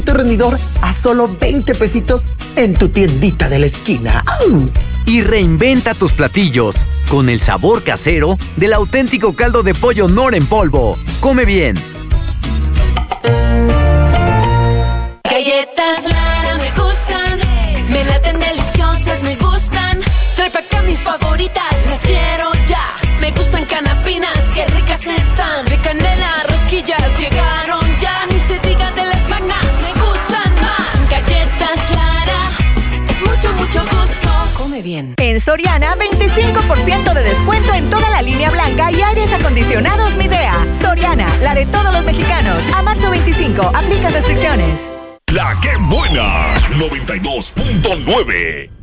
Tu rendidor a solo 20 pesitos en tu tiendita de la esquina. Y reinventa tus platillos con el sabor casero del auténtico caldo de pollo Knorr en polvo. Come bien. Galletas Lara me gustan, me laten deliciosas, me gustan. Trae pa' acá mis favoritas, las quiero ya. Me gustan canapinas, qué ricas están. De canela, rosquillas, llegaron ya. Ni se diga de las magnas, me gustan más. Galletas Lara, mucho, mucho gusto. Come bien. En Soriana, 25% de descuento en toda la línea blanca y aires acondicionados Midea. Soriana, la de todos los mexicanos. A marzo 25, aplica restricciones. La que buena, 92.9.